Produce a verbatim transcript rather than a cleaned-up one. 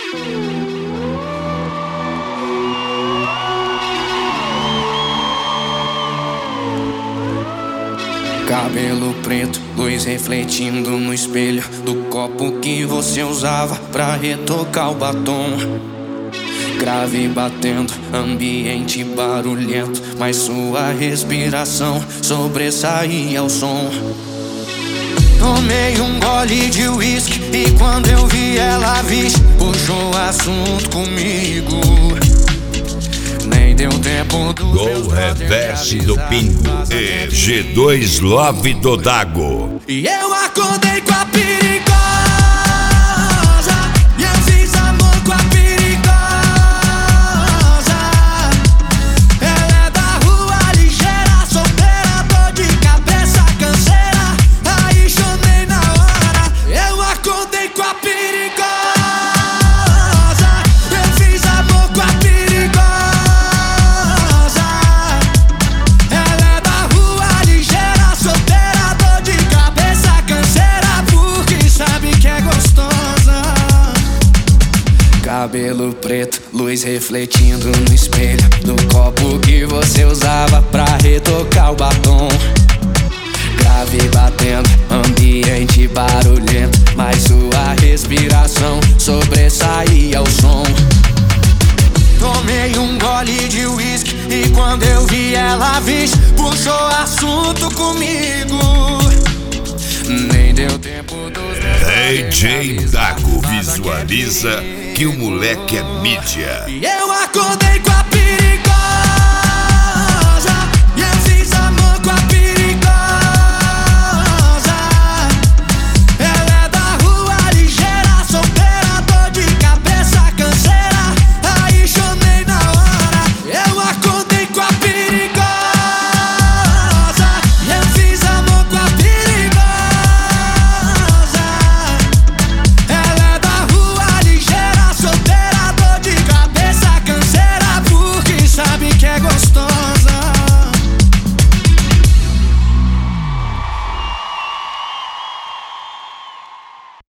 Cabelo preto, luz refletindo no espelho do copo que você usava pra retocar o batom. Grave batendo, ambiente barulhento, mas sua respiração sobressaía ao som. Tomei um gole de uísque e quando eu vi ela, vixe, puxou assunto comigo. Nem deu tempo do Gol reverse do Pingo e G dois Love do Dago. E eu acordei com a perigosa, e eu fiz amor com a perigosa. Ela é da rua ligeira, solteira, dor de cabeça, canseira. Aí chorei na hora, eu acordei com a perigosa. Eu fiz amor com a perigosa. Cabelo preto, luz refletindo no espelho do copo que você usava pra retocar o batom. Grave batendo, ambiente barulhento, mas sua respiração sobressaía ao som. Tomei um gole de uísque e quando eu vi ela, vixe, puxou assunto comigo. Nem deu tempo dos meus D J Dago visualiza que o moleque é mídia. E eu acordei com a